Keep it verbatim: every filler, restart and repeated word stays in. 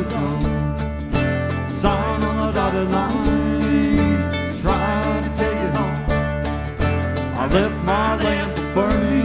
was gone. Sign on the dotted line, trying to take it home. I left my lamp burning